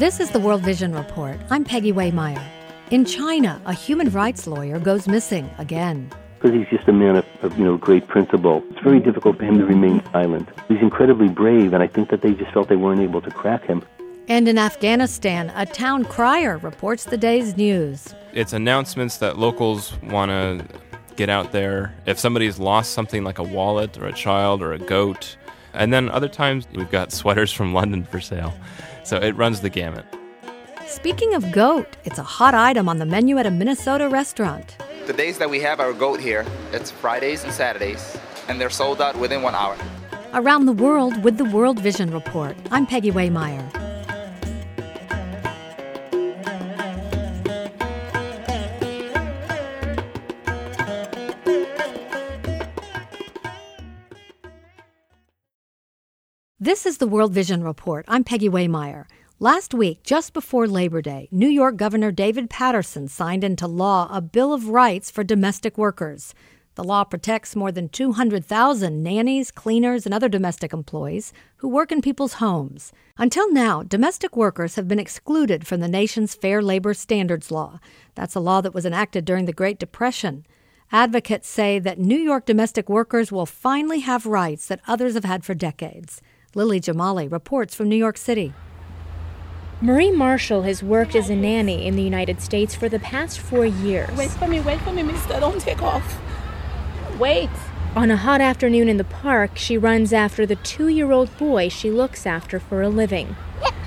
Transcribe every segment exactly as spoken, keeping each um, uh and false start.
This is the World Vision Report. I'm Peggy Waymeyer. In China, a human rights lawyer goes missing again. Because he's just a man of, of, you know, great principle. It's very difficult for him to remain silent. He's incredibly brave, and I think that they just felt they weren't able to crack him. And in Afghanistan, a town crier reports the day's news. It's announcements that locals want to get out there. If somebody's lost something like a wallet or a child or a goat. And then other times, we've got sweaters from London for sale. So it runs the gamut. Speaking of goat, it's a hot item on the menu at a Minnesota restaurant. The days that we have our goat here, it's Fridays and Saturdays, and they're sold out within one hour. Around the world with the World Vision Report. I'm Peggy Waymeyer. This is the World Vision Report. I'm Peggy Waymeyer. Last week, just before Labor Day, New York Governor David Paterson signed into law a Bill of Rights for domestic workers. The law protects more than two hundred thousand nannies, cleaners, and other domestic employees who work in people's homes. Until now, domestic workers have been excluded from the nation's Fair Labor Standards Law. That's a law that was enacted during the Great Depression. Advocates say that New York domestic workers will finally have rights that others have had for decades. Lily Jamali reports from New York City. Marie Marshall has worked as a nanny in the United States for the past four years. Wait for me, wait for me, mister. Don't take off. Wait. On a hot afternoon in the park, she runs after the two-year-old boy she looks after for a living.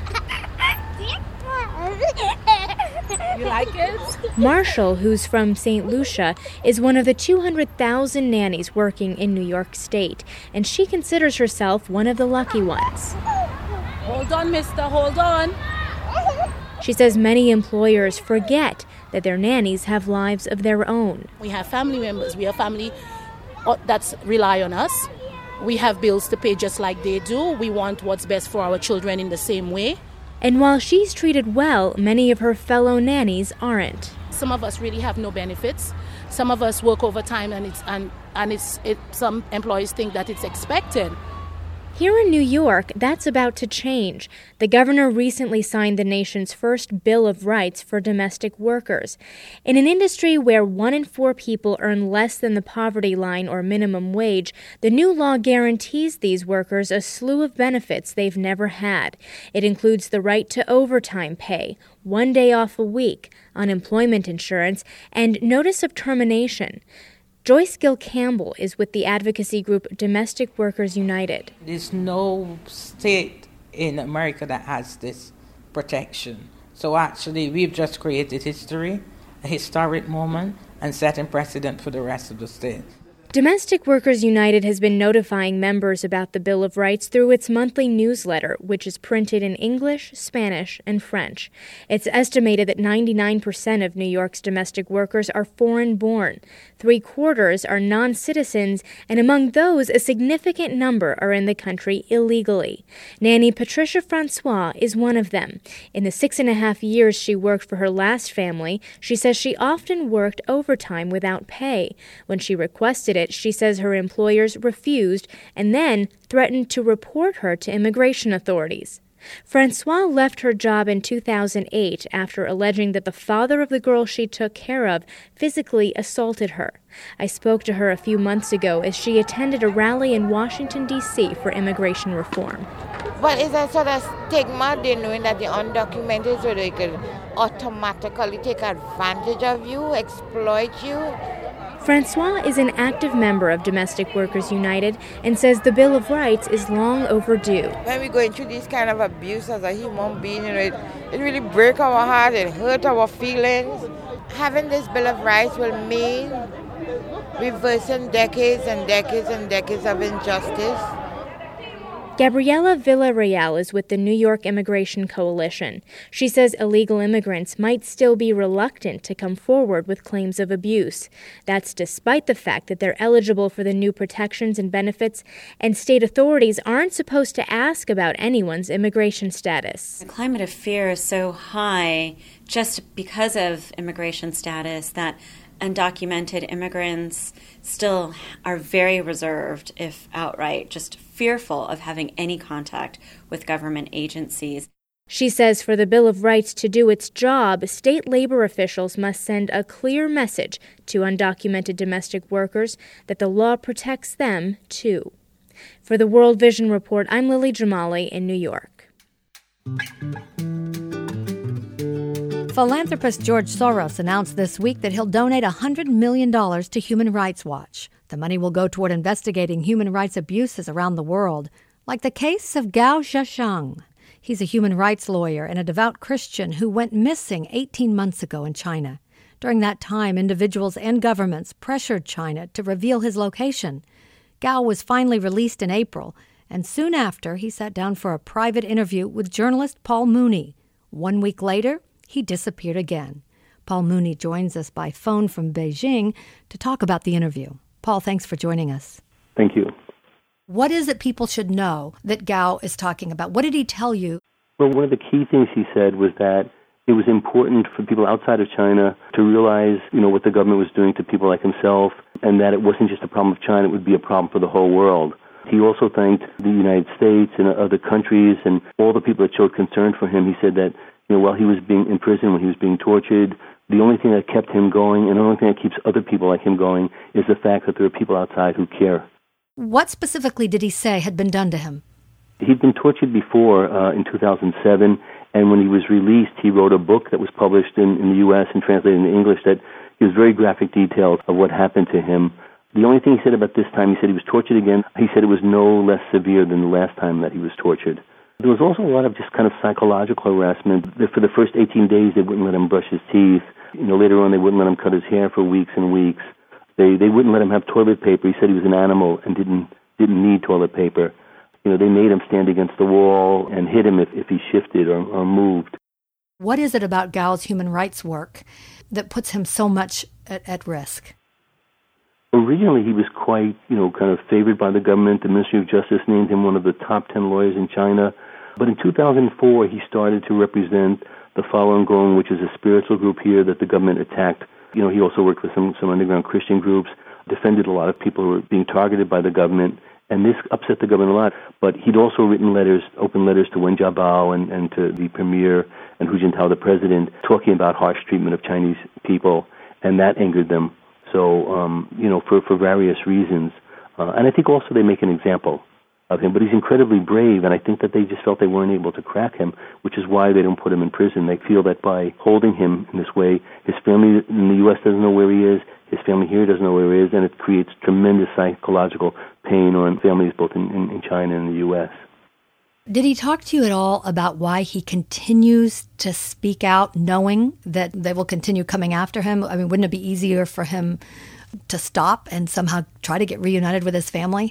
You like it? Marshall, who's from Saint Lucia, is one of the two hundred thousand nannies working in New York State, and she considers herself one of the lucky ones. Hold on, mister, hold on. She says many employers forget that their nannies have lives of their own. We have family members. We have family that rely on us. We have bills to pay just like they do. We want what's best for our children in the same way. And while she's treated well, many of her fellow nannies aren't. Some of us really have no benefits. Some of us work overtime, and it's and, and it's it, some employees think that it's expected. Here in New York, that's about to change. The governor recently signed the nation's first Bill of Rights for domestic workers. In an industry where one in four people earn less than the poverty line or minimum wage, the new law guarantees these workers a slew of benefits they've never had. It includes the right to overtime pay, one day off a week, unemployment insurance, and notice of termination. Joyce Gill Campbell is with the advocacy group Domestic Workers United. There's no state in America that has this protection. So actually, we've just created history, a historic moment, and setting precedent for the rest of the state. Domestic Workers United has been notifying members about the Bill of Rights through its monthly newsletter, which is printed in English, Spanish, and French. It's estimated that ninety-nine percent of New York's domestic workers are foreign-born. Three-quarters are non-citizens, and among those, a significant number are in the country illegally. Nanny Patricia Francois is one of them. In the six and a half years she worked for her last family, she says she often worked overtime without pay. When she requested it, she says her employers refused and then threatened to report her to immigration authorities. Francois left her job in two thousand eight after alleging that the father of the girl she took care of physically assaulted her. I spoke to her a few months ago as she attended a rally in Washington, D C for immigration reform. But it's a sort of stigma, they knowing that you're undocumented, so they could automatically take advantage of you, exploit you. Francois is an active member of Domestic Workers United and says the Bill of Rights is long overdue. When we go into this kind of abuse as a human being, you know, it, it really breaks our heart, it hurts our feelings. Having this Bill of Rights will mean reversing decades and decades and decades of injustice. Gabriela Villarreal is with the New York Immigration Coalition. She says illegal immigrants might still be reluctant to come forward with claims of abuse. That's despite the fact that they're eligible for the new protections and benefits, and state authorities aren't supposed to ask about anyone's immigration status. The climate of fear is so high just because of immigration status that undocumented immigrants still are very reserved, if outright, just fearful of having any contact with government agencies. She says for the Bill of Rights to do its job, state labor officials must send a clear message to undocumented domestic workers that the law protects them, too. For the World Vision Report, I'm Lily Jamali in New York. Philanthropist George Soros announced this week that he'll donate one hundred million dollars to Human Rights Watch. The money will go toward investigating human rights abuses around the world, like the case of Gao Zhisheng. He's a human rights lawyer and a devout Christian who went missing eighteen months ago in China. During that time, individuals and governments pressured China to reveal his location. Gao was finally released in April, and soon after, he sat down for a private interview with journalist Paul Mooney. One week later, he disappeared again. Paul Mooney joins us by phone from Beijing to talk about the interview. Paul, thanks for joining us. Thank you. What is it people should know that Gao is talking about? What did he tell you? Well, one of the key things he said was that it was important for people outside of China to realize, you know, what the government was doing to people like himself, and that it wasn't just a problem of China, it would be a problem for the whole world. He also thanked the United States and other countries and all the people that showed concern for him. He said that, you know, while he was being in prison, when he was being tortured, the only thing that kept him going and the only thing that keeps other people like him going is the fact that there are people outside who care. What specifically did he say had been done to him? He'd been tortured before uh, in two thousand seven, and when he was released, he wrote a book that was published in, in the U S and translated into English that gives very graphic details of what happened to him. The only thing he said about this time, he said he was tortured again. He said it was no less severe than the last time that he was tortured. There was also a lot of just kind of psychological harassment. For the first eighteen days, they wouldn't let him brush his teeth. You know, later on, they wouldn't let him cut his hair for weeks and weeks. They they wouldn't let him have toilet paper. He said he was an animal and didn't didn't need toilet paper. You know, they made him stand against the wall and hit him if, if he shifted or, or moved. What is it about Gao's human rights work that puts him so much at, at risk? Originally, he was quite, you know, kind of favored by the government. The Ministry of Justice named him one of the top ten lawyers in China. But in two thousand four, he started to represent the Falun Gong, which is a spiritual group here that the government attacked. You know, he also worked with some, some underground Christian groups, defended a lot of people who were being targeted by the government, and this upset the government a lot. But he'd also written letters, open letters to Wen Jiabao and, and to the premier and Hu Jintao, the president, talking about harsh treatment of Chinese people, and that angered them. So, um, you know, for, for various reasons. Uh, and I think also they make an example of him, but he's incredibly brave, and I think that they just felt they weren't able to crack him, which is why they don't put him in prison. They feel that by holding him in this way, his family in the U S doesn't know where he is, his family here doesn't know where he is, and it creates tremendous psychological pain on families both in, in, in China and the U S. Did he talk to you at all about why he continues to speak out, knowing that they will continue coming after him? I mean, wouldn't it be easier for him to stop and somehow try to get reunited with his family?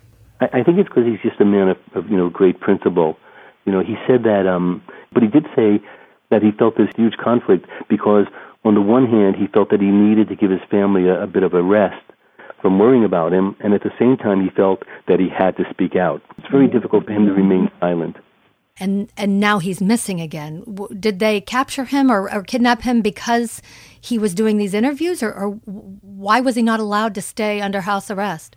I think it's because he's just a man of, of, you know, great principle. You know, he said that, um, but he did say that he felt this huge conflict because, on the one hand, he felt that he needed to give his family a, a bit of a rest from worrying about him, and at the same time, he felt that he had to speak out. It's very difficult for him to remain silent. And and now he's missing again. Did they capture him or, or kidnap him because he was doing these interviews, or, or why was he not allowed to stay under house arrest?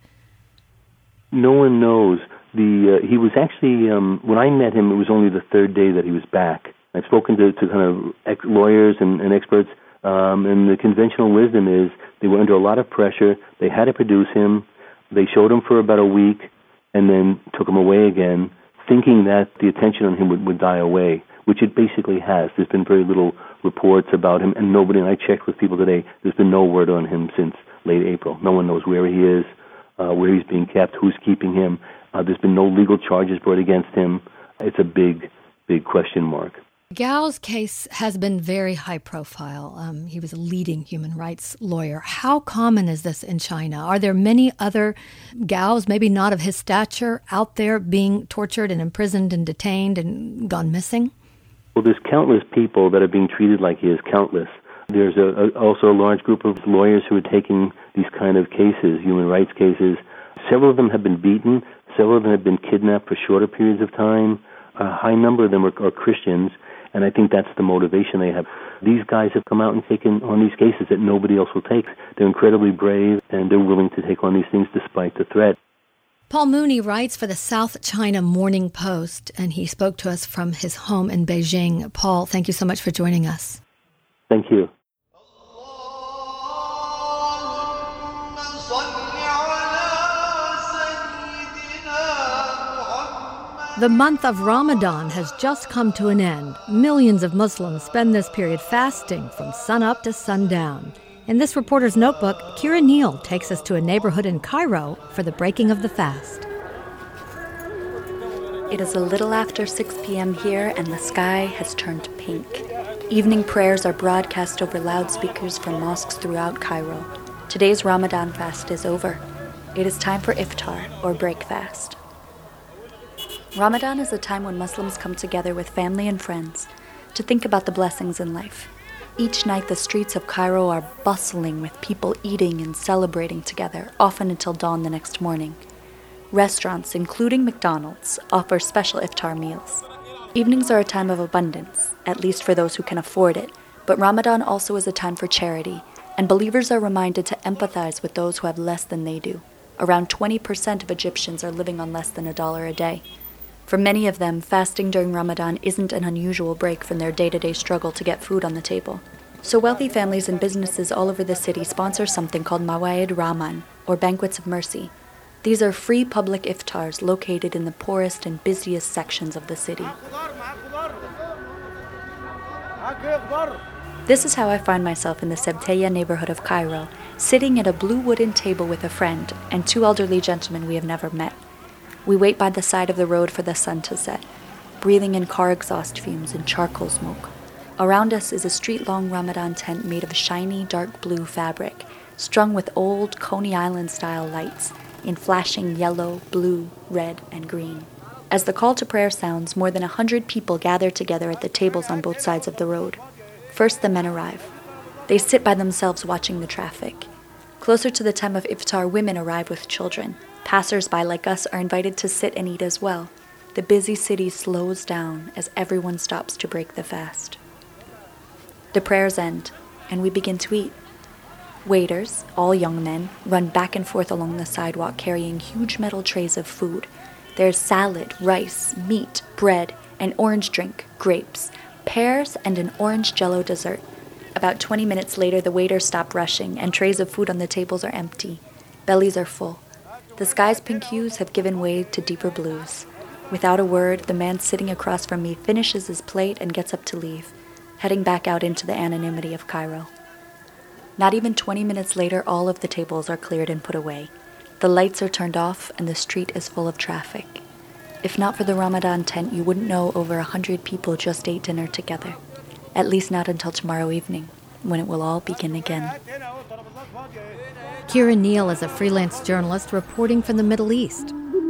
No one knows. The uh, he was actually, um, when I met him, it was only the third day that he was back. I've spoken to, to kind of ex- lawyers and, and experts, um, and the conventional wisdom is they were under a lot of pressure. They had to produce him. They showed him for about a week and then took him away again, thinking that the attention on him would, would die away, which it basically has. There's been very little reports about him, and nobody, and I checked with people today, there's been no word on him since late April. No one knows where he is. Uh, where he's being kept, who's keeping him. Uh, there's been no legal charges brought against him. It's a big, big question mark. Gao's case has been very high profile. Um, he was a leading human rights lawyer. How common is this in China? Are there many other Gaos, maybe not of his stature, out there being tortured and imprisoned and detained and gone missing? Well, there's countless people that are being treated like he is, countless. There's a, a, also a large group of lawyers who are taking these kind of cases, human rights cases. Several of them have been beaten. Several of them have been kidnapped for shorter periods of time. A high number of them are, are Christians, and I think that's the motivation they have. These guys have come out and taken on these cases that nobody else will take. They're incredibly brave, and they're willing to take on these things despite the threat. Paul Mooney writes for the South China Morning Post, and he spoke to us from his home in Beijing. Paul, thank you so much for joining us. Thank you. The month of Ramadan has just come to an end. Millions of Muslims spend this period fasting from sunup to sundown. In this reporter's notebook, Kira Neal takes us to a neighborhood in Cairo for the breaking of the fast. It is a little after six p.m. here, and the sky has turned pink. Evening prayers are broadcast over loudspeakers from mosques throughout Cairo. Today's Ramadan fast is over. It is time for iftar, or break fast. Ramadan is a time when Muslims come together with family and friends to think about the blessings in life. Each night, the streets of Cairo are bustling with people eating and celebrating together, often until dawn the next morning. Restaurants, including McDonald's, offer special iftar meals. Evenings are a time of abundance, at least for those who can afford it, but Ramadan also is a time for charity, and believers are reminded to empathize with those who have less than they do. Around twenty percent of Egyptians are living on less than a dollar a day. For many of them, fasting during Ramadan isn't an unusual break from their day-to-day struggle to get food on the table. So wealthy families and businesses all over the city sponsor something called Mawaid Rahman, or Banquets of Mercy. These are free public iftars located in the poorest and busiest sections of the city. This is how I find myself in the Sebteya neighborhood of Cairo, sitting at a blue wooden table with a friend and two elderly gentlemen we have never met. We wait by the side of the road for the sun to set, breathing in car exhaust fumes and charcoal smoke. Around us is a street-long Ramadan tent made of shiny dark blue fabric, strung with old Coney Island-style lights in flashing yellow, blue, red, and green. As the call to prayer sounds, more than a hundred people gather together at the tables on both sides of the road. First, the men arrive. They sit by themselves watching the traffic. Closer to the time of iftar, women arrive with children. Passers-by like us are invited to sit and eat as well. The busy city slows down as everyone stops to break the fast. The prayers end, and we begin to eat. Waiters, all young men, run back and forth along the sidewalk carrying huge metal trays of food. There's salad, rice, meat, bread, an orange drink, grapes, pears, and an orange jello dessert. About twenty minutes later, the waiters stop rushing, and trays of food on the tables are empty. Bellies are full. The sky's pink hues have given way to deeper blues. Without a word, the man sitting across from me finishes his plate and gets up to leave, heading back out into the anonymity of Cairo. Not even twenty minutes later, all of the tables are cleared and put away. The lights are turned off, and the street is full of traffic. If not for the Ramadan tent, you wouldn't know over a hundred people just ate dinner together. At least not until tomorrow evening, when it will all begin again. Kira Neal is a freelance journalist reporting from the Middle East.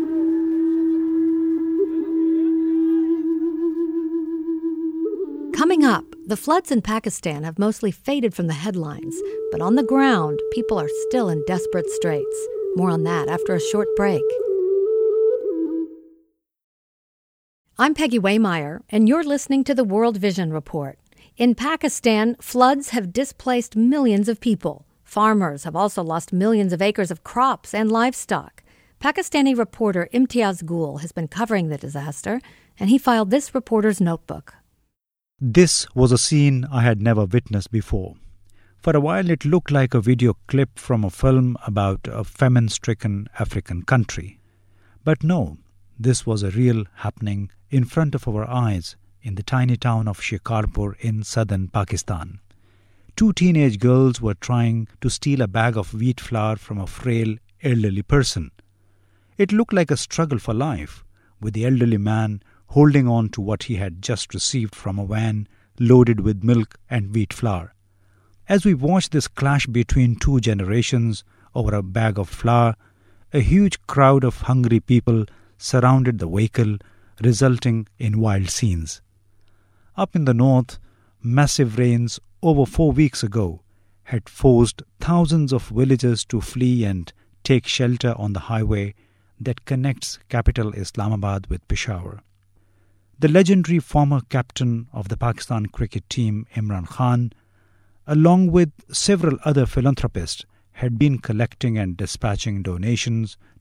Coming up, the floods in Pakistan have mostly faded from the headlines, but on the ground, people are still in desperate straits. More on that after a short break. I'm Peggy Waymeyer, and you're listening to the World Vision Report. In Pakistan, floods have displaced millions of people. Farmers have also lost millions of acres of crops and livestock. Pakistani reporter Imtiaz Gul has been covering the disaster, and he filed this reporter's notebook. This was a scene I had never witnessed before. For a while it looked like a video clip from a film about a famine-stricken African country. But no, this was a real happening in front of our eyes in the tiny town of Shikarpur in southern Pakistan. Two teenage girls were trying to steal a bag of wheat flour from a frail, elderly person. It looked like a struggle for life, with the elderly man holding on to what he had just received from a van loaded with milk and wheat flour. As we watched this clash between two generations over a bag of flour, a huge crowd of hungry people surrounded the vehicle, resulting in wild scenes. Up in the north, massive rains over four weeks ago had forced thousands of villagers to flee and take shelter on the highway that connects capital Islamabad with Peshawar. The legendary former captain of the Pakistan cricket team, Imran Khan, along with several other philanthropists, had been collecting and dispatching donations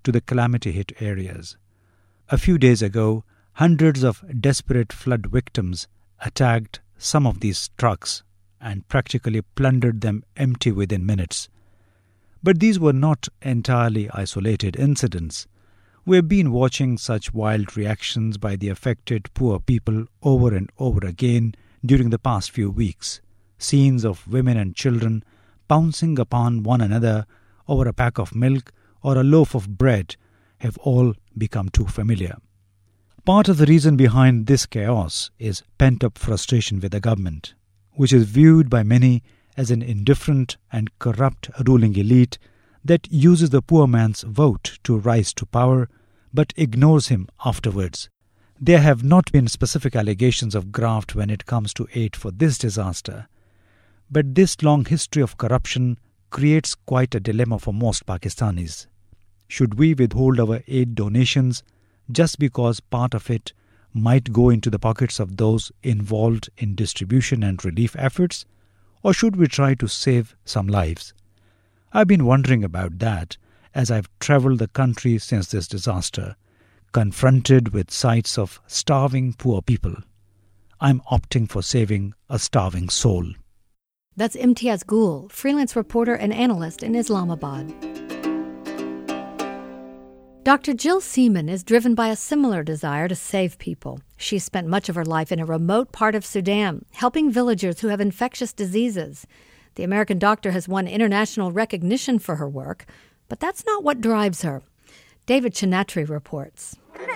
to the calamity-hit areas. A few days ago, hundreds of desperate flood victims attacked some of these trucks and practically plundered them empty within minutes. But these were not entirely isolated incidents. We have been watching such wild reactions by the affected poor people over and over again during the past few weeks. Scenes of women and children pouncing upon one another over a pack of milk or a loaf of bread have all become too familiar. Part of the reason behind this chaos is pent-up frustration with the government, which is viewed by many as an indifferent and corrupt ruling elite that uses the poor man's vote to rise to power but ignores him afterwards. There have not been specific allegations of graft when it comes to aid for this disaster, but this long history of corruption creates quite a dilemma for most Pakistanis. Should we withhold our aid donations just because part of it might go into the pockets of those involved in distribution and relief efforts, or should we try to save some lives? I've been wondering about that as I've traveled the country since this disaster, confronted with sights of starving poor people. I'm opting for saving a starving soul. That's Imtiaz Gul, freelance reporter and analyst in Islamabad. Doctor Jill Seaman is driven by a similar desire to save people. She spent much of her life in a remote part of Sudan, helping villagers who have infectious diseases. The American doctor has won international recognition for her work, but that's not what drives her. David Chinatri reports.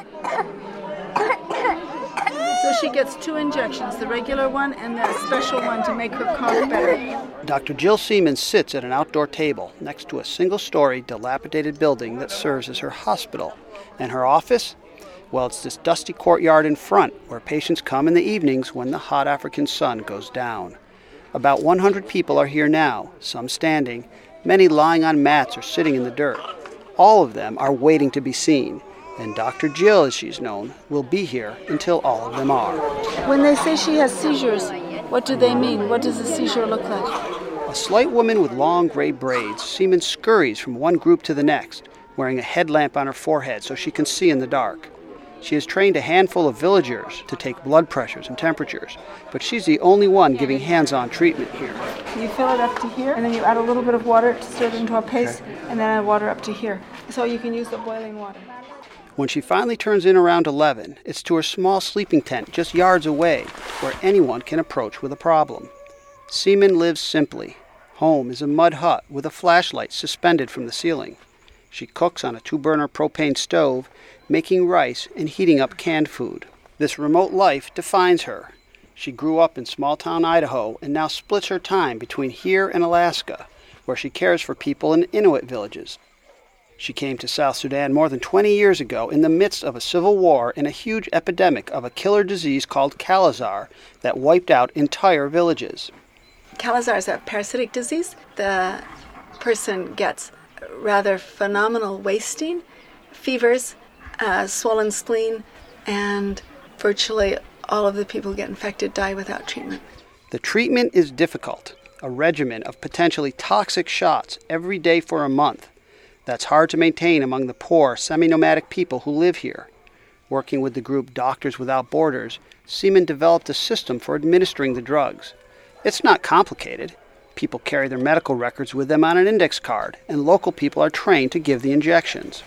So she gets two injections, the regular one and the special one to make her cough better. Doctor Jill Seaman sits at an outdoor table next to a single-story, dilapidated building that serves as her hospital. And her office? Well, it's this dusty courtyard in front where patients come in the evenings when the hot African sun goes down. About one hundred people are here now, some standing, many lying on mats or sitting in the dirt. All of them are waiting to be seen. And Doctor Jill, as she's known, will be here until all of them are. When they say she has seizures, what do they mean? What does a seizure look like? A slight woman with long gray braids, Seaman scurries from one group to the next, wearing a headlamp on her forehead so she can see in the dark. She has trained a handful of villagers to take blood pressures and temperatures, but she's the only one giving hands-on treatment here. You fill it up to here, and then you add a little bit of water to stir it into a paste, okay. And then add water up to here. So you can use the boiling water. When she finally turns in around eleven, it's to her small sleeping tent just yards away, where anyone can approach with a problem. Seaman lives simply. Home is a mud hut with a flashlight suspended from the ceiling. She cooks on a two-burner propane stove, making rice and heating up canned food. This remote life defines her. She grew up in small-town Idaho and now splits her time between here and Alaska, where she cares for people in Inuit villages. She came to South Sudan more than twenty years ago in the midst of a civil war and a huge epidemic of a killer disease called Kala-Azar that wiped out entire villages. Kala-Azar is a parasitic disease. The person gets rather phenomenal wasting, fevers, uh, swollen spleen, and virtually all of the people who get infected die without treatment. The treatment is difficult, a regimen of potentially toxic shots every day for a month. That's hard to maintain among the poor, semi-nomadic people who live here. Working with the group Doctors Without Borders, Seaman developed a system for administering the drugs. It's not complicated. People carry their medical records with them on an index card, and local people are trained to give the injections.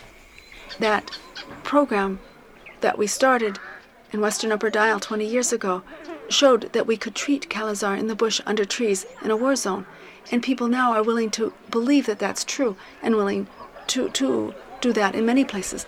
That program that we started in Western Upper Nile twenty years ago showed that we could treat Kala-Azar in the bush under trees in a war zone. And people now are willing to believe that that's true and willing to, to do that in many places.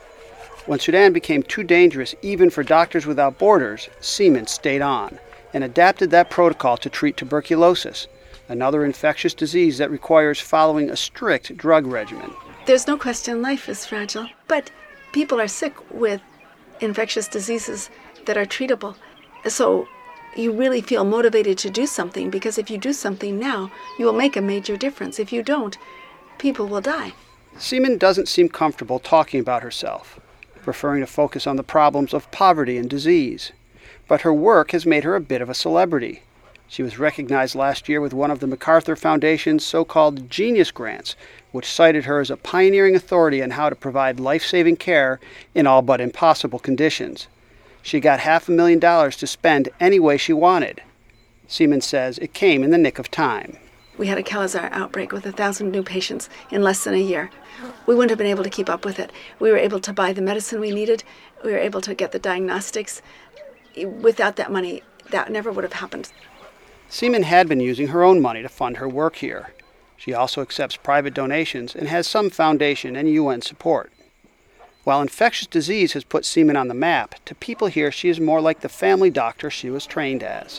When Sudan became too dangerous even for Doctors Without Borders, Seaman stayed on and adapted that protocol to treat tuberculosis, another infectious disease that requires following a strict drug regimen. There's no question life is fragile, but people are sick with infectious diseases that are treatable. So you really feel motivated to do something, because if you do something now, you will make a major difference. If you don't, people will die. Seaman doesn't seem comfortable talking about herself, preferring to focus on the problems of poverty and disease. But her work has made her a bit of a celebrity. She was recognized last year with one of the MacArthur Foundation's so-called Genius Grants, which cited her as a pioneering authority on how to provide life-saving care in all but impossible conditions. She got half a million dollars to spend any way she wanted. Seaman says it came in the nick of time. We had a Kala-Azar outbreak with a thousand new patients in less than a year. We wouldn't have been able to keep up with it. We were able to buy the medicine we needed. We were able to get the diagnostics. Without that money, that never would have happened. Seaman had been using her own money to fund her work here. She also accepts private donations and has some foundation and U N support. While infectious disease has put Seaman on the map, to people here she is more like the family doctor she was trained as.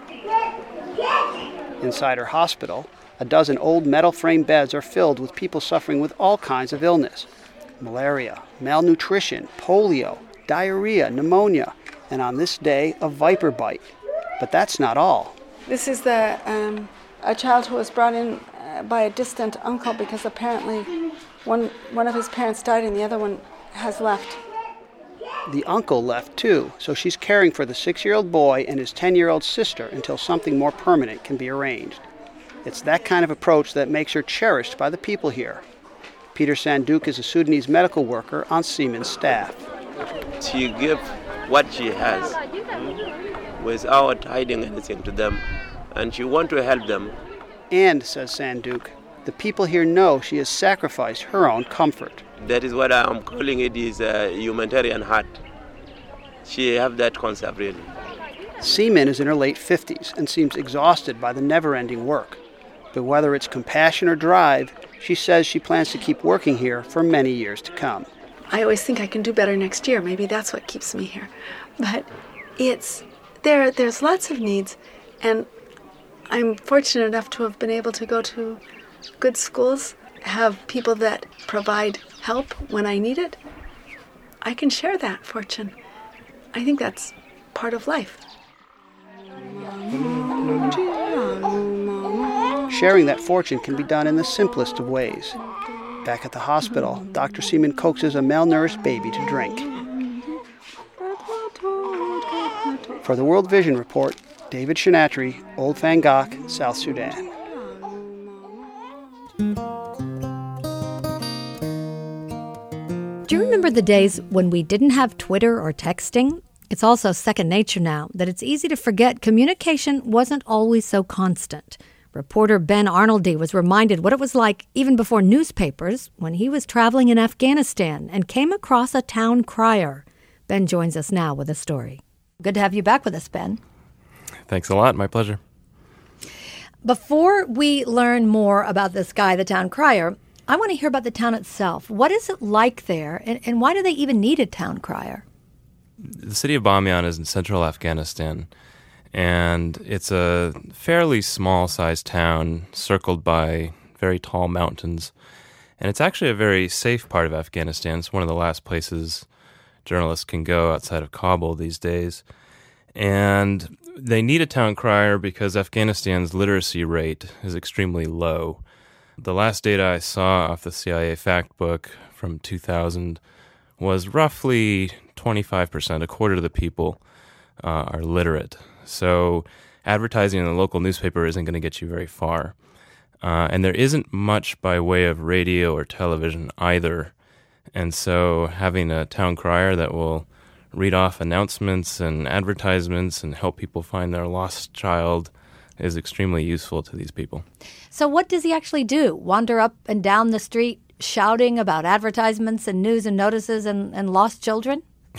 Inside her hospital, a dozen old metal frame beds are filled with people suffering with all kinds of illness. Malaria, malnutrition, polio, diarrhea, pneumonia, and on this day, a viper bite. But that's not all. This is the um, a child who was brought in uh, by a distant uncle because apparently one one of his parents died and the other one has left. The uncle left too, so she's caring for the six-year-old boy and his ten-year-old sister until something more permanent can be arranged. It's that kind of approach that makes her cherished by the people here. Peter Sanduk is a Sudanese medical worker on Seaman's staff. She gives what she has without hiding anything to them, and she wants to help them. And, says Sanduk, the people here know she has sacrificed her own comfort. That is what I'm calling it is a humanitarian heart. She has that concept, really. Seaman is in her late fifties and seems exhausted by the never-ending work. But whether it's compassion or drive, she says she plans to keep working here for many years to come. I always think I can do better next year. Maybe that's what keeps me here. But it's there. There's lots of needs, and I'm fortunate enough to have been able to go to good schools, have people that provide help when I need it. I can share that fortune. I think that's part of life. Sharing that fortune can be done in the simplest of ways. Back at the hospital, Doctor Seaman coaxes a malnourished baby to drink. For the World Vision Report, David Shinatri, Old Fangok, South Sudan. Do you remember the days when we didn't have Twitter or texting? It's also second nature now that it's easy to forget communication wasn't always so constant. Reporter Ben Arnoldy was reminded what it was like even before newspapers when he was traveling in Afghanistan and came across a town crier. Ben joins us now with a story. Good to have you back with us, Ben. Thanks a lot. My pleasure. Before we learn more about this guy, the town crier, I want to hear about the town itself. What is it like there, and, and why do they even need a town crier? The city of Bamyan is in central Afghanistan, and it's a fairly small-sized town circled by very tall mountains. And it's actually a very safe part of Afghanistan. It's one of the last places journalists can go outside of Kabul these days. And they need a town crier because Afghanistan's literacy rate is extremely low. The last data I saw off the C I A fact book from two thousand was roughly twenty-five percent, a quarter of the people uh, are literate. So advertising in the local newspaper isn't going to get you very far. Uh, and there isn't much by way of radio or television either. And so having a town crier that will read off announcements and advertisements and help people find their lost child is extremely useful to these people. So what does he actually do? Wander up and down the street shouting about advertisements and news and notices and, and lost children?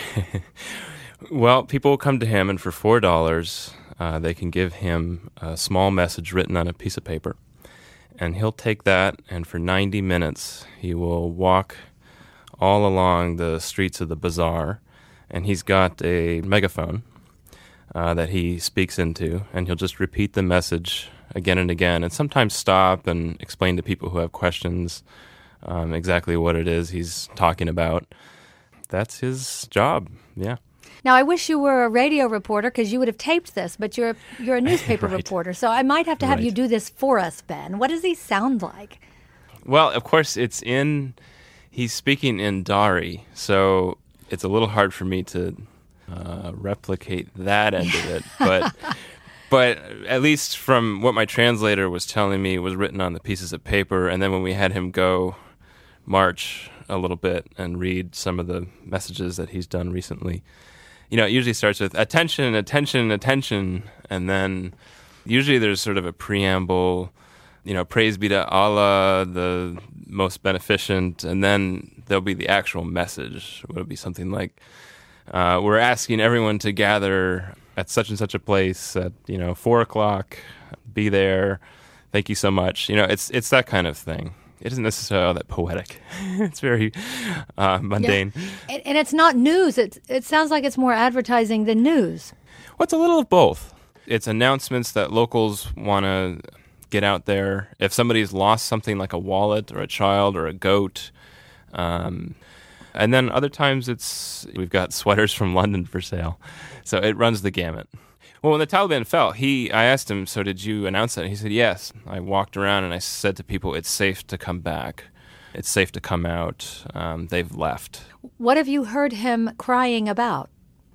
Well, people will come to him, and for four dollars, uh, they can give him a small message written on a piece of paper. And he'll take that, and for ninety minutes, he will walk all along the streets of the bazaar, and he's got a megaphone uh, that he speaks into, and he'll just repeat the message again and again, and sometimes stop and explain to people who have questions um, exactly what it is he's talking about. That's his job, yeah. Now, I wish you were a radio reporter because you would have taped this, but you're you're a newspaper right. reporter, so I might have to have right. you do this for us, Ben. What does he sound like? Well, of course, it's in, he's speaking in Dari, so it's a little hard for me to uh, replicate that end of it, but But at least from what my translator was telling me, it was written on the pieces of paper. And then when we had him go march a little bit and read some of the messages that he's done recently, you know, it usually starts with attention, attention, attention. And then usually there's sort of a preamble, you know, praise be to Allah, the most beneficent. And then there'll be the actual message. It would be something like, uh, we're asking everyone to gather at such and such a place at, you know, four o'clock, be there. Thank you so much. You know, it's it's that kind of thing. It isn't necessarily all that poetic. It's very uh, mundane. Yeah. And it's not news. It, it sounds like it's more advertising than news. Well, it's a little of both. It's announcements that locals want to get out there. If somebody's lost something like a wallet or a child or a goat. Um, and then other times it's, we've got sweaters from London for sale. So it runs the gamut. Well, when the Taliban fell, he, I asked him, so did you announce that? And he said, yes. I walked around and I said to people, it's safe to come back. It's safe to come out. Um, they've left. What have you heard him crying about?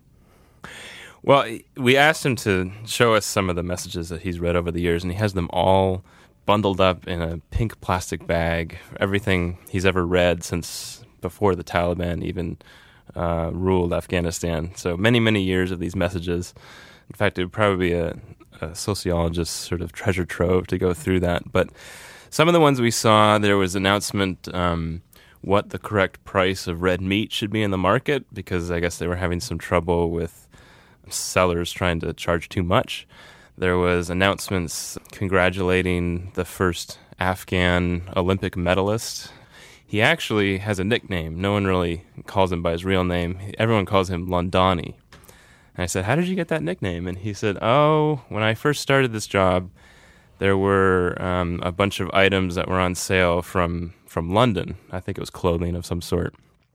Well, we asked him to show us some of the messages that he's read over the years, and he has them all bundled up in a pink plastic bag, everything he's ever read since before the Taliban even uh, ruled Afghanistan. So many, many years of these messages. In fact, it would probably be a, a sociologist's sort of treasure trove to go through that. But some of the ones we saw, there was announcement um, what the correct price of red meat should be in the market, because I guess they were having some trouble with sellers trying to charge too much. There was announcements congratulating the first Afghan Olympic medalist. He actually has a nickname. No one really calls him by his real name. Everyone calls him Londani. And I said, how did you get that nickname? And he said, oh, when I first started this job, there were um, a bunch of items that were on sale from, from London. I think it was clothing of some sort.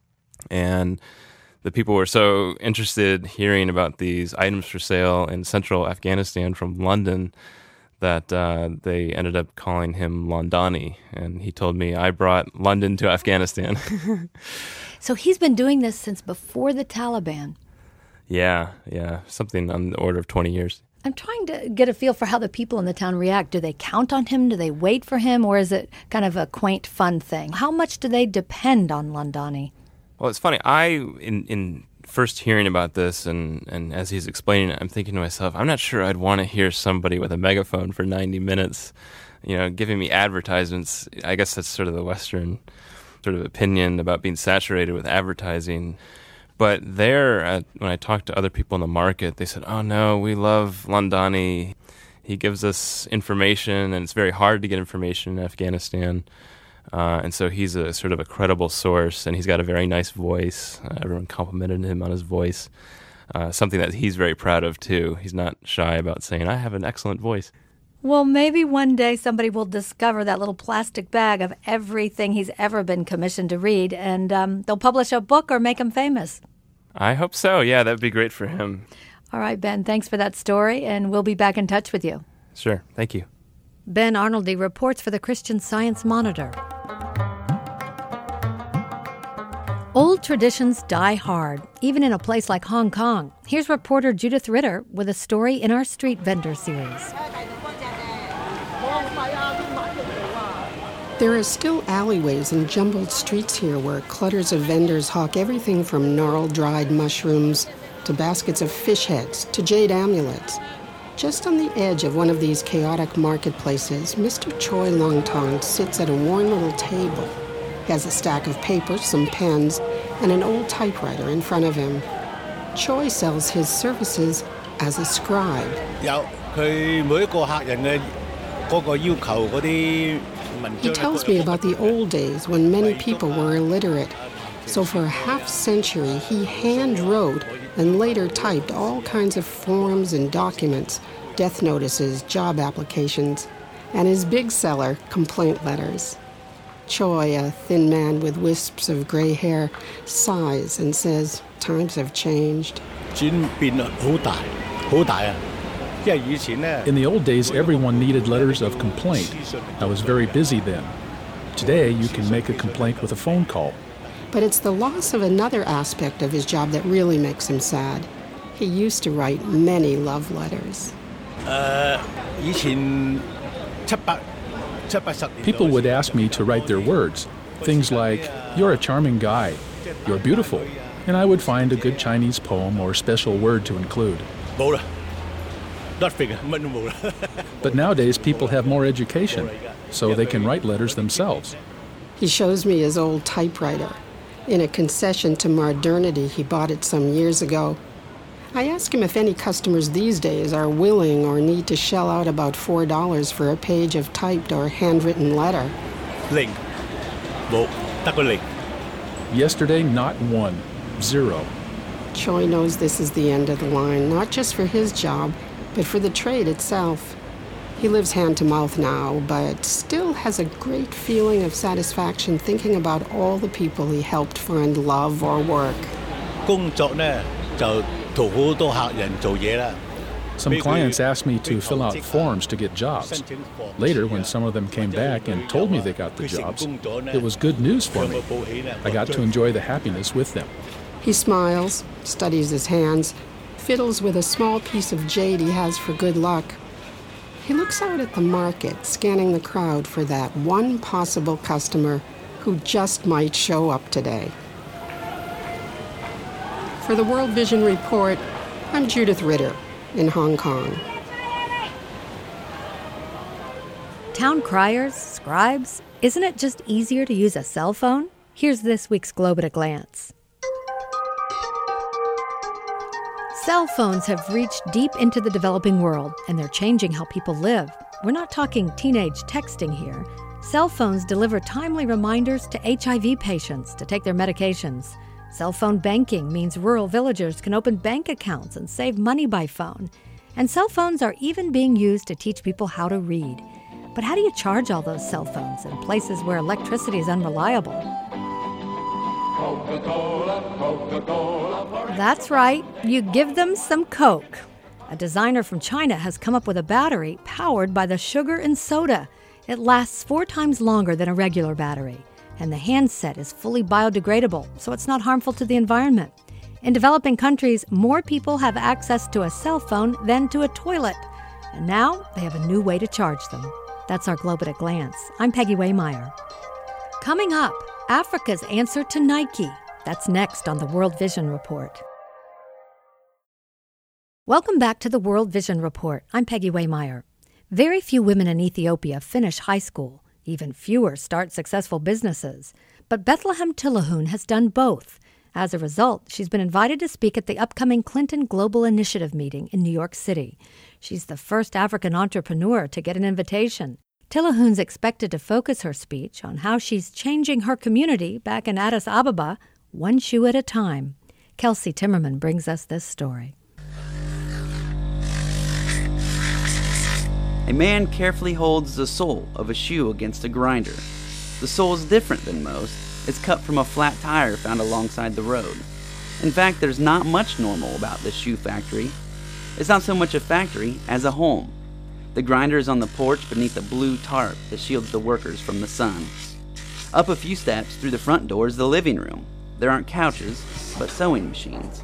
And the people were so interested hearing about these items for sale in central Afghanistan from London that uh, they ended up calling him Londani. And he told me, I brought London to Afghanistan. So he's been doing this since before the Taliban. Yeah, yeah, something on the order of twenty years. I'm trying to get a feel for how the people in the town react. Do they count on him? Do they wait for him? Or is it kind of a quaint, fun thing? How much do they depend on Londani? Well, it's funny. I, in, in first hearing about this and, and as he's explaining it, I'm thinking to myself, I'm not sure I'd want to hear somebody with a megaphone for ninety minutes, you know, giving me advertisements. I guess that's sort of the Western sort of opinion about being saturated with advertising. But there, uh, when I talked to other people in the market, they said, oh, no, we love Londani. He gives us information, and it's very hard to get information in Afghanistan. Uh, and so he's a sort of a credible source, and he's got a very nice voice. Uh, everyone complimented him on his voice, uh, something that he's very proud of, too. He's not shy about saying, I have an excellent voice. Well, maybe one day somebody will discover that little plastic bag of everything he's ever been commissioned to read, and um, they'll publish a book or make him famous. I hope so. Yeah, that would be great for him. All right, Ben, thanks for that story, and we'll be back in touch with you. Sure. Thank you. Ben Arnoldi reports for the Christian Science Monitor. Old traditions die hard, even in a place like Hong Kong. Here's reporter Judith Ritter with a story in our Street Vendor series. There are still alleyways and jumbled streets here where clutters of vendors hawk everything from gnarled dried mushrooms to baskets of fish heads to jade amulets. Just on the edge of one of these chaotic marketplaces, Mister Choi Longtong sits at a worn little table. He has a stack of papers, some pens, and an old typewriter in front of him. Choi sells his services as a scribe. He tells me about the old days when many people were illiterate. So for a half century, he hand wrote and later typed all kinds of forms and documents, death notices, job applications, and his big seller, complaint letters. Choi, a thin man with wisps of gray hair, sighs and says times have changed. In the old days, everyone needed letters of complaint. I was very busy then. Today, you can make a complaint with a phone call. But it's the loss of another aspect of his job that really makes him sad. He used to write many love letters. People would ask me to write their words, things like, "You're a charming guy," "You're beautiful," and I would find a good Chinese poem or special word to include. But nowadays people have more education, so they can write letters themselves. He shows me his old typewriter. In a concession to modernity, he bought it some years ago. I ask him if any customers these days are willing or need to shell out about four dollars for a page of typed or handwritten letter. Yesterday, not one. Zero. Choi knows this is the end of the line, not just for his job, but for the trade itself. He lives hand to mouth now, but still has a great feeling of satisfaction thinking about all the people he helped find love or work. Some clients asked me to fill out forms to get jobs. Later, when some of them came back and told me they got the jobs, it was good news for me. I got to enjoy the happiness with them. He smiles, studies his hands, fiddles with a small piece of jade he has for good luck. He looks out at the market, scanning the crowd for that one possible customer who just might show up today. For the World Vision Report, I'm Judith Ritter in Hong Kong. Town criers, scribes, isn't it just easier to use a cell phone? Here's this week's Globe at a Glance. Cell phones have reached deep into the developing world, and they're changing how people live. We're not talking teenage texting here. Cell phones deliver timely reminders to H I V patients to take their medications. Cell phone banking means rural villagers can open bank accounts and save money by phone. And cell phones are even being used to teach people how to read. But how do you charge all those cell phones in places where electricity is unreliable? Coca-Cola, Coca-Cola. That's right, you give them some Coke. A designer from China has come up with a battery powered by the sugar in soda. It lasts four times longer than a regular battery. And the handset is fully biodegradable, so it's not harmful to the environment. In developing countries, more people have access to a cell phone than to a toilet. And now they have a new way to charge them. That's our Globe at a Glance. I'm Peggy Waymeyer. Coming up, Africa's answer to Nike. That's next on the World Vision Report. Welcome back to the World Vision Report. I'm Peggy Waymeyer. Very few women in Ethiopia finish high school. Even fewer start successful businesses. But Bethlehem Tilahoon has done both. As a result, she's been invited to speak at the upcoming Clinton Global Initiative meeting in New York City. She's the first African entrepreneur to get an invitation. Tilahoon's expected to focus her speech on how she's changing her community back in Addis Ababa, one shoe at a time. Kelsey Timmerman brings us this story. A man carefully holds the sole of a shoe against a grinder. The sole is different than most. It's cut from a flat tire found alongside the road. In fact, there's not much normal about this shoe factory. It's not so much a factory as a home. The grinder is on the porch beneath a blue tarp that shields the workers from the sun. Up a few steps through the front door is the living room. There aren't couches, but sewing machines.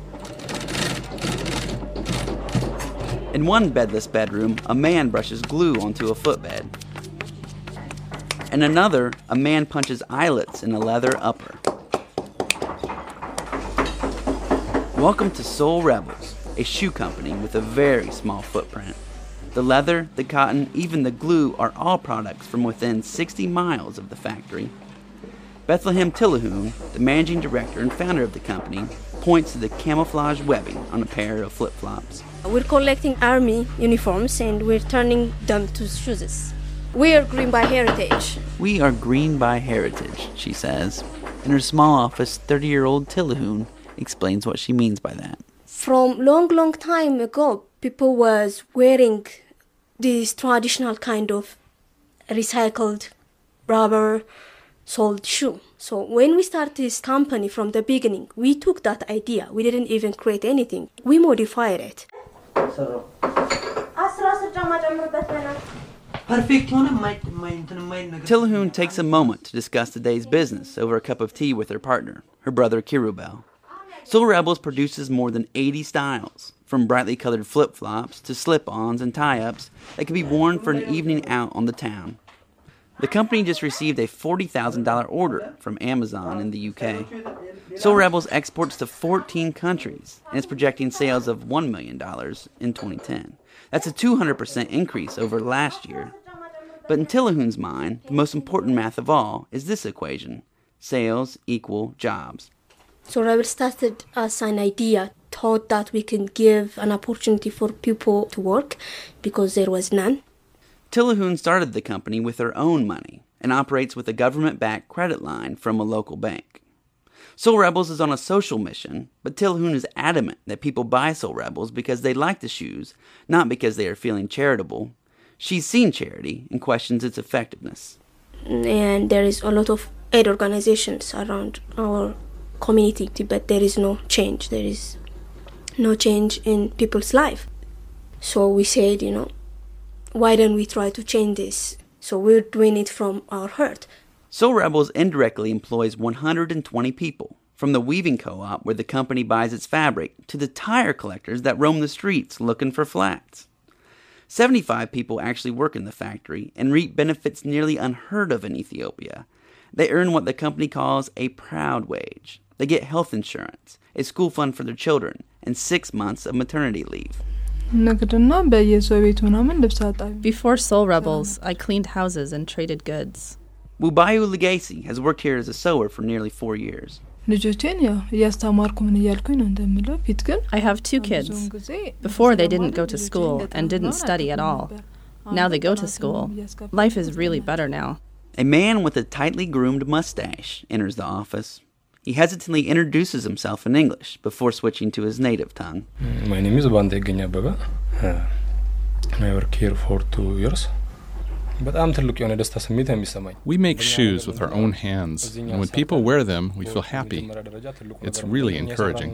In one bedless bedroom, a man brushes glue onto a footbed. In another, a man punches eyelets in a leather upper. Welcome to Soul Rebels, a shoe company with a very small footprint. The leather, the cotton, even the glue are all products from within sixty miles of the factory. Bethlehem Tilahoon, the managing director and founder of the company, points to the camouflage webbing on a pair of flip-flops. We're collecting army uniforms and we're turning them to shoes. We are green by heritage. We are green by heritage, she says. In her small office, thirty-year-old Tilahoon explains what she means by that. From long, long time ago, people was wearing this traditional kind of recycled rubber soled shoe. So when we started this company from the beginning, we took that idea. We didn't even create anything. We modified it. Tilahoon takes a moment to discuss the day's business over a cup of tea with her partner, her brother Kirubel. Soul Rebels produces more than eighty styles, from brightly colored flip-flops to slip-ons and tie-ups that could be worn for an evening out on the town. The company just received a forty thousand dollars order from Amazon in the U K. Soul Rebels exports to fourteen countries and is projecting sales of one million dollars in twenty ten. That's a two hundred percent increase over last year. But in Tillahoon's mind, the most important math of all is this equation: sales equal jobs. Soul Rebels started as an idea, thought that we can give an opportunity for people to work because there was none. Tillahoon started the company with her own money and operates with a government-backed credit line from a local bank. Soul Rebels is on a social mission, but Tillahoon is adamant that people buy Soul Rebels because they like the shoes, not because they are feeling charitable. She's seen charity and questions its effectiveness. And there is a lot of aid organizations around our community, but there is no change. There is no change in people's life. So we said, you know, why don't we try to change this? So we're doing it from our heart. Soul Rebels indirectly employs one hundred twenty people, from the weaving co-op where the company buys its fabric to the tire collectors that roam the streets looking for flats. seventy-five people actually work in the factory and reap benefits nearly unheard of in Ethiopia. They earn what the company calls a proud wage. They get health insurance, a school fund for their children, and six months of maternity leave. Before Soul Rebels, I cleaned houses and traded goods. Wubayu Legacy has worked here as a sewer for nearly four years. I have two kids. Before, they didn't go to school and didn't study at all. Now they go to school. Life is really better now. A man with a tightly groomed mustache enters the office. He hesitantly introduces himself in English before switching to his native tongue. My name is Bandegin Ababa. Uh, I work here for two years. We make shoes with our own hands, and when people wear them, we feel happy. It's really encouraging.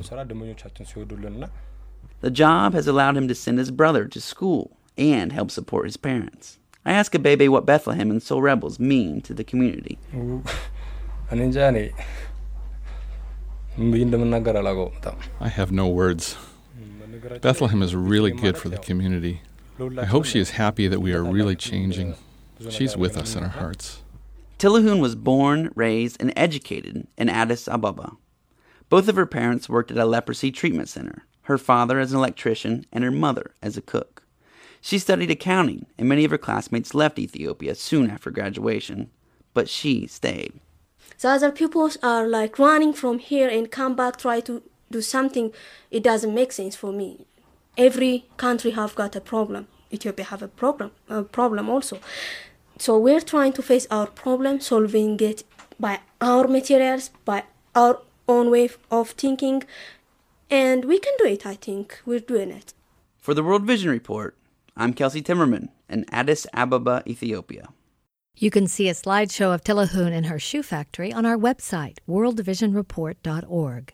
The job has allowed him to send his brother to school and help support his parents. I ask Abebe what Bethlehem and Soul Rebels mean to the community. I have no words. Bethlehem is really good for the community. I hope she is happy that we are really changing. She's with us in our hearts. Tillahoon was born, raised, and educated in Addis Ababa. Both of her parents worked at a leprosy treatment center, her father as an electrician and her mother as a cook. She studied accounting, and many of her classmates left Ethiopia soon after graduation, but she stayed. So other people are like running from here and come back, try to do something. It doesn't make sense for me. Every country have got a problem. Ethiopia have a problem, a problem also. So we're trying to face our problem, solving it by our materials, by our own way of thinking, and we can do it, I think. We're doing it. For the World Vision Report, I'm Kelsey Timmerman in Addis Ababa, Ethiopia. You can see a slideshow of Tillahoon and her shoe factory on our website, world vision report dot org.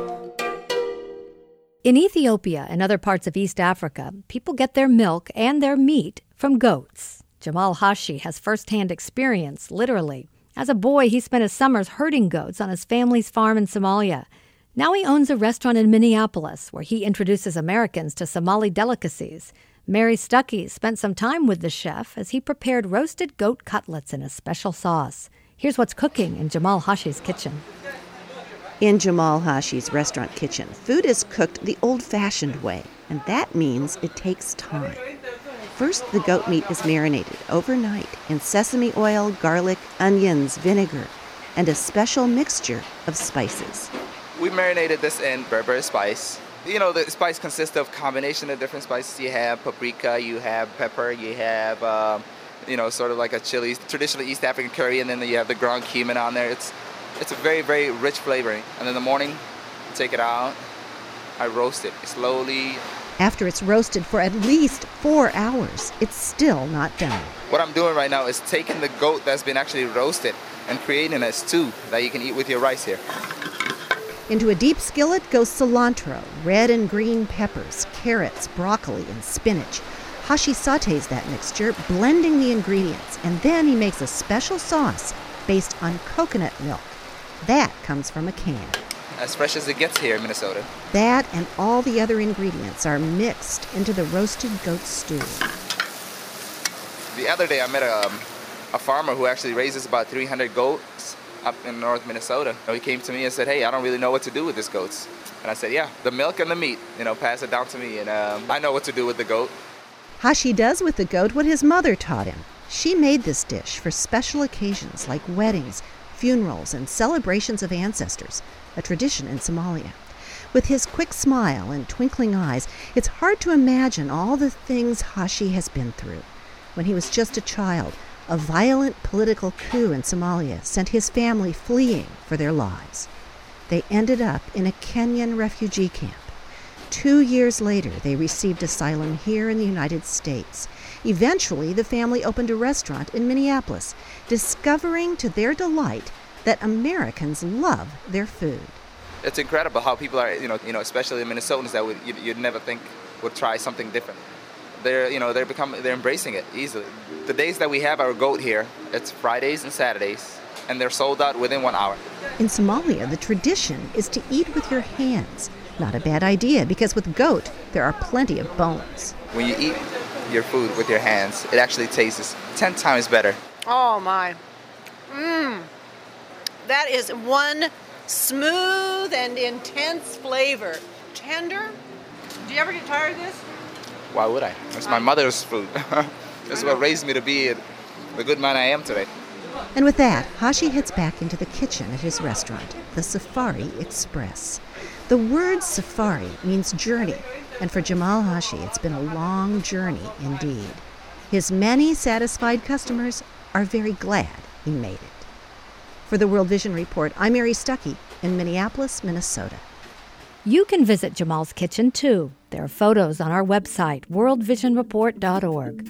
In Ethiopia and other parts of East Africa, people get their milk and their meat from goats. Jamal Hashi has first-hand experience, literally. As a boy, he spent his summers herding goats on his family's farm in Somalia. Now he owns a restaurant in Minneapolis where he introduces Americans to Somali delicacies. Mary Stuckey spent some time with the chef as he prepared roasted goat cutlets in a special sauce. Here's what's cooking in Jamal Hashi's kitchen. In Jamal Hashi's restaurant kitchen, food is cooked the old-fashioned way, and that means it takes time. First, the goat meat is marinated overnight in sesame oil, garlic, onions, vinegar, and a special mixture of spices. We marinated this in Berber spice. You know, the spice consists of a combination of different spices. You have paprika, you have pepper, you have, uh, you know, sort of like a chili, traditional East African curry, and then you have the ground cumin on there. It's it's a very, very rich flavoring. And in the morning, take it out, I roast it slowly. After it's roasted for at least four hours, it's still not done. What I'm doing right now is taking the goat that's been actually roasted and creating a stew that you can eat with your rice here. Into a deep skillet goes cilantro, red and green peppers, carrots, broccoli, and spinach. Hashi sautés that mixture, blending the ingredients, and then he makes a special sauce based on coconut milk. That comes from a can. as fresh as it gets here in Minnesota. That and all the other ingredients are mixed into the roasted goat stew. The other day I met a, a farmer who actually raises about three hundred goats up in North Minnesota. He came to me and said, hey, I don't really know what to do with these goats. And I said, yeah, the milk and the meat, you know, pass it down to me, and um, I know what to do with the goat. Hashi does with the goat what his mother taught him. She made this dish for special occasions like weddings, funerals, and celebrations of ancestors, a tradition in Somalia. With his quick smile and twinkling eyes, it's hard to imagine all the things Hashi has been through. When he was just a child, a violent political coup in Somalia sent his family fleeing for their lives. They ended up in a Kenyan refugee camp. Two years later, they received asylum here in the United States. Eventually, the family opened a restaurant in Minneapolis, discovering to their delight that Americans love their food. It's incredible how people are, you know, you know, especially Minnesotans that would, you'd, you'd never think would try something different. They're, you know, they're become, they're embracing it easily. The days that we have our goat here, it's Fridays and Saturdays, and they're sold out within one hour. In Somalia, the tradition is to eat with your hands. Not a bad idea, because with goat, there are plenty of bones. When you eat your food with your hands, it actually tastes ten times better. Oh my. Mmm. That is one smooth and intense flavor. Tender. Do you ever get tired of this? Why would I? It's my mother's food. That's what raised me to be the good man I am today. And with that, Hashi heads back into the kitchen at his restaurant, the Safari Express. The word safari means journey, and for Jamal Hashi, it's been a long journey indeed. His many satisfied customers are very glad he made it. For the World Vision Report, I'm Mary Stuckey in Minneapolis, Minnesota. You can visit Jamal's kitchen, too. There are photos on our website, world vision report dot org.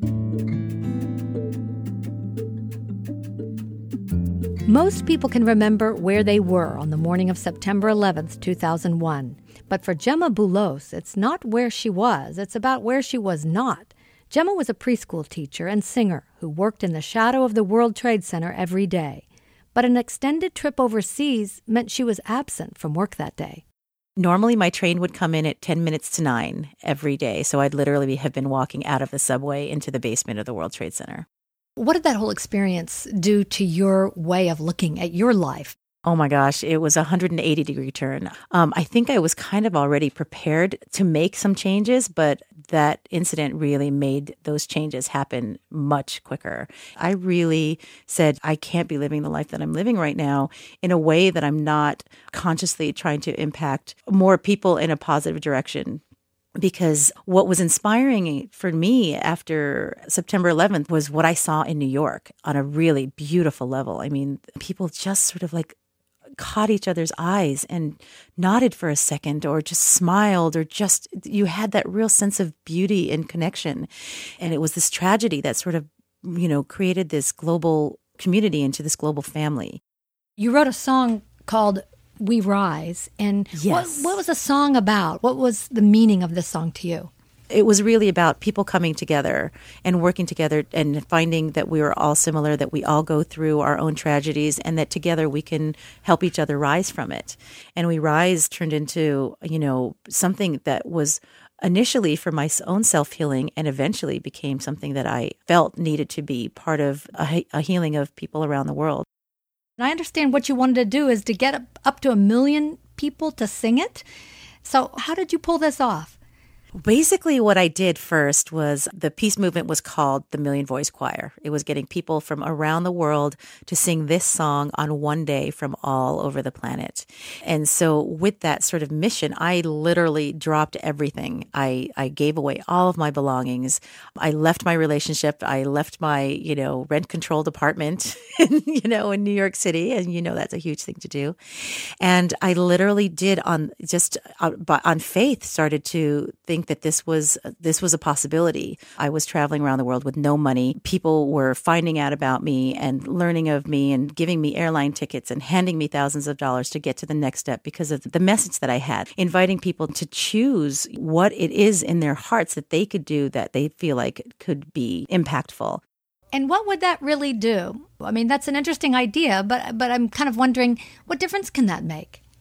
Most people can remember where they were on the morning of September eleventh, two thousand one. But for Gemma Boulos, it's not where she was, it's about where she was not. Gemma was a preschool teacher and singer who worked in the shadow of the World Trade Center every day. But an extended trip overseas meant she was absent from work that day. Normally, my train would come in at ten minutes to nine every day, so I'd literally have been walking out of the subway into the basement of the World Trade Center. What did that whole experience do to your way of looking at your life? Oh my gosh, it was a one hundred eighty degree turn. Um, I think I was kind of already prepared to make some changes, but that incident really made those changes happen much quicker. I really said, I can't be living the life that I'm living right now in a way that I'm not consciously trying to impact more people in a positive direction. Because what was inspiring for me after September eleventh was what I saw in New York on a really beautiful level. I mean, people just sort of like caught each other's eyes and nodded for a second or just smiled or just, you had that real sense of beauty and connection. And it was this tragedy that sort of, you know, created this global community into this global family. You wrote a song called We Rise. And yes. what, what was the song about? What was the meaning of this song to you? It was really about people coming together and working together and finding that we are all similar, that we all go through our own tragedies, and that together we can help each other rise from it. And We Rise turned into, you know, something that was initially for my own self-healing and eventually became something that I felt needed to be part of a, a healing of people around the world. And I understand what you wanted to do is to get up, up to a million people to sing it. So how did you pull this off? Basically, what I did first was the peace movement was called the Million Voice Choir. It was getting people from around the world to sing this song on one day from all over the planet. And so with that sort of mission, I literally dropped everything. I, I gave away all of my belongings. I left my relationship. I left my, you know, rent-controlled apartment, in, you know, in New York City. And, you know, that's a huge thing to do. And I literally did on just uh, on faith started to think that this was this was a possibility. I was traveling around the world with no money. People were finding out about me and learning of me and giving me airline tickets and handing me thousands of dollars to get to the next step because of the message that I had, inviting people to choose what it is in their hearts that they could do that they feel like could be impactful. And what would that really do? I mean, that's an interesting idea, but but I'm kind of wondering, what difference can that make?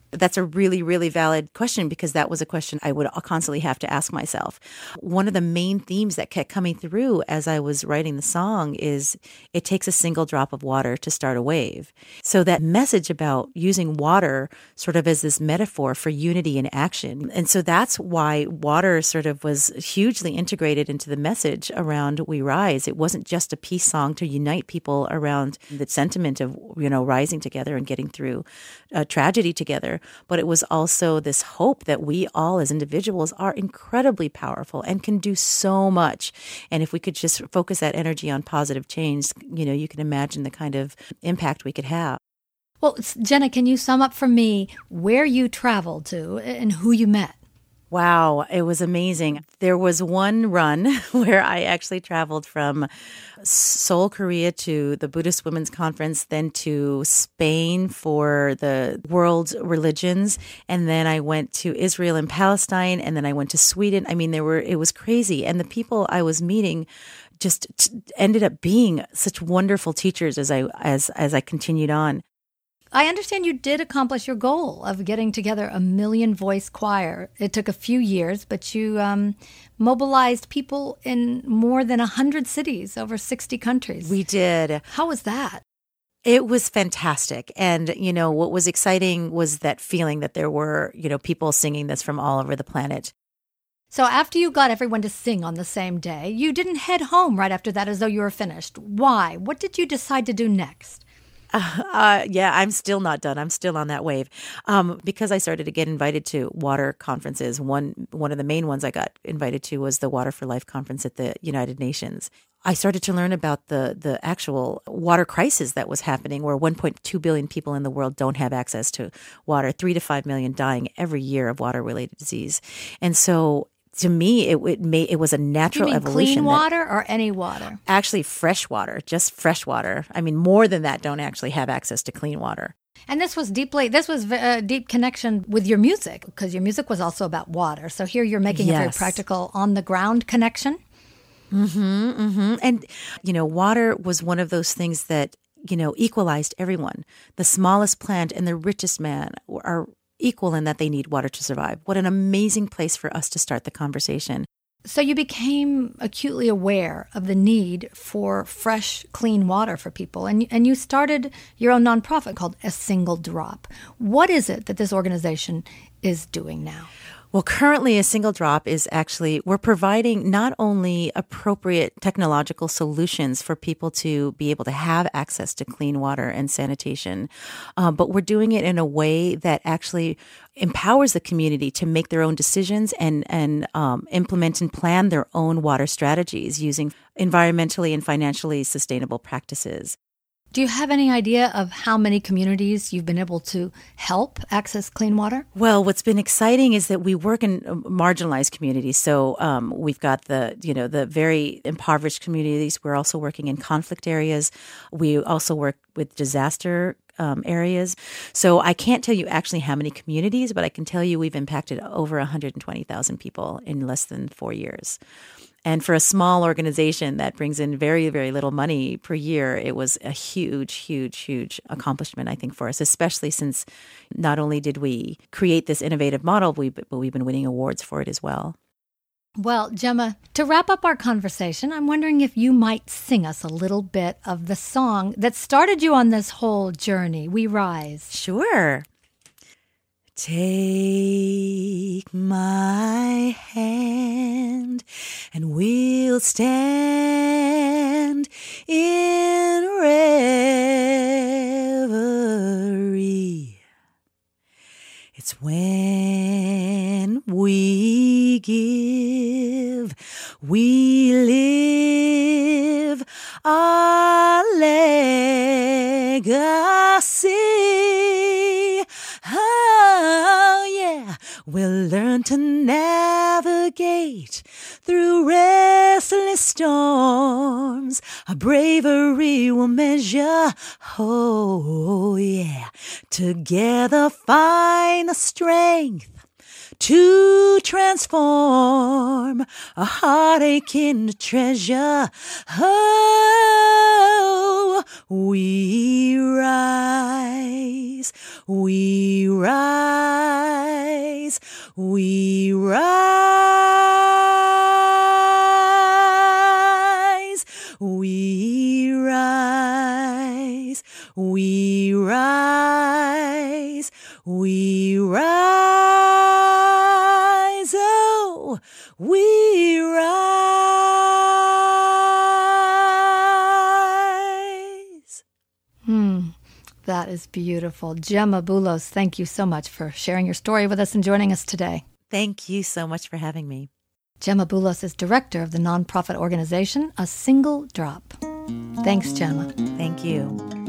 That's a really, really valid question because that was a question I would constantly have to ask myself. One of the main themes that kept coming through as I was writing the song is it takes a single drop of water to start a wave. So that message about using water sort of as this metaphor for unity and action. And so that's why water sort of was hugely integrated into the message around We Rise. It wasn't just a peace song to unite people around the sentiment of, you know, rising together and getting through a tragedy together. But it was also this hope that we all as individuals are incredibly powerful and can do so much. And if we could just focus that energy on positive change, you know, you can imagine the kind of impact we could have. Well, Jenna, can you sum up for me where you traveled to and who you met? Wow, it was amazing. There was one run where I actually traveled from Seoul, Korea to the Buddhist Women's Conference, then to Spain for the world religions. And then I went to Israel and Palestine. And then I went to Sweden. I mean, there were, it was crazy. And the people I was meeting just t- ended up being such wonderful teachers as I, as, as I continued on. I understand you did accomplish your goal of getting together a million voice choir. It took a few years, but you um, mobilized people in more than one hundred cities, over sixty countries. We did. How was that? It was fantastic. And, you know, what was exciting was that feeling that there were, you know, people singing this from all over the planet. So after you got everyone to sing on the same day, you didn't head home right after that as though you were finished. Why? What did you decide to do next? Uh, uh, yeah, I'm still not done. I'm still on that wave. Um, because I started to get invited to water conferences. One one of the main ones I got invited to was the Water for Life conference at the United Nations. I started to learn about the the actual water crisis that was happening, where one point two billion people in the world don't have access to water, three to five million dying every year of water-related disease. And so to me, it it, made, it was a natural you mean evolution. Clean water or any water? Actually, fresh water, just fresh water. I mean, more than that don't actually have access to clean water. And this was deeply, this was a deep connection with your music, because your music was also about water. So here you're making yes. a very practical, on-the-ground connection. Mm-hmm, mm-hmm. And, you know, water was one of those things that, you know, equalized everyone. The smallest plant and the richest man are equal in that they need water to survive. What an amazing place for us to start the conversation. So you became acutely aware of the need for fresh, clean water for people, and and you started your own nonprofit called A Single Drop. What is it that this organization is doing now? Well, currently, A Single Drop is actually, we're providing not only appropriate technological solutions for people to be able to have access to clean water and sanitation, uh, but we're doing it in a way that actually empowers the community to make their own decisions and, and um, implement and plan their own water strategies using environmentally and financially sustainable practices. Do you have any idea of how many communities you've been able to help access clean water? Well, what's been exciting is that we work in marginalized communities. So um, we've got the, you know, the very impoverished communities. We're also working in conflict areas. We also work with disaster um, areas. So I can't tell you actually how many communities, but I can tell you we've impacted over one hundred twenty thousand people in less than four years. And for a small organization that brings in very, very little money per year, it was a huge, huge, huge accomplishment, I think, for us, especially since not only did we create this innovative model, we, but we've been winning awards for it as well. Well, Gemma, to wrap up our conversation, I'm wondering if you might sing us a little bit of the song that started you on this whole journey, We Rise. Sure. Take my hand and we'll stand in reverie. It's when we give, we live our legacy. Oh, yeah, we'll learn to navigate through restless storms. Our bravery will measure, oh, yeah. Together find the strength to transform a heartache into treasure. Oh, So we rise, we rise, we rise, we rise, we rise, we rise, oh, we rise. Hmm. That is beautiful. Gemma Boulos, thank you so much for sharing your story with us and joining us today. Thank you so much for having me. Gemma Boulos is director of the nonprofit organization A Single Drop. Thanks, Gemma. Thank you.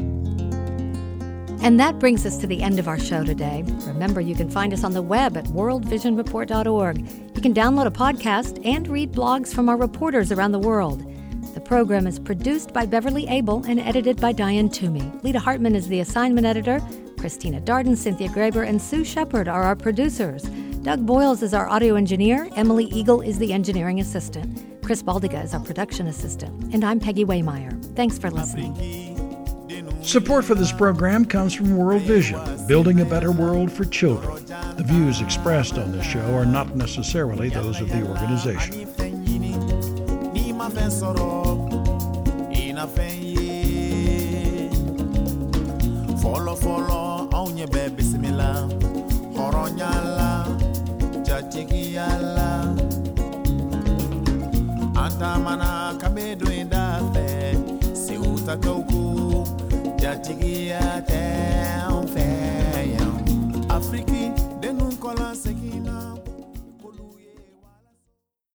And that brings us to the end of our show today. Remember, you can find us on the web at world vision report dot org. You can download a podcast and read blogs from our reporters around the world. The program is produced by Beverly Abel and edited by Diane Toomey. Lita Hartman is the assignment editor. Christina Darden, Cynthia Graber, and Sue Shepard are our producers. Doug Boyles is our audio engineer. Emily Eagle is the engineering assistant. Chris Baldiga is our production assistant. And I'm Peggy Waymeyer. Thanks for listening. Support for this program comes from World Vision, building a better world for children. The views expressed on this show are not necessarily those of the organization. Follow, follow, on your baby, simila, horonyala, jatigiala, antamana, kamedo in that, se uta kauku, jatigiate.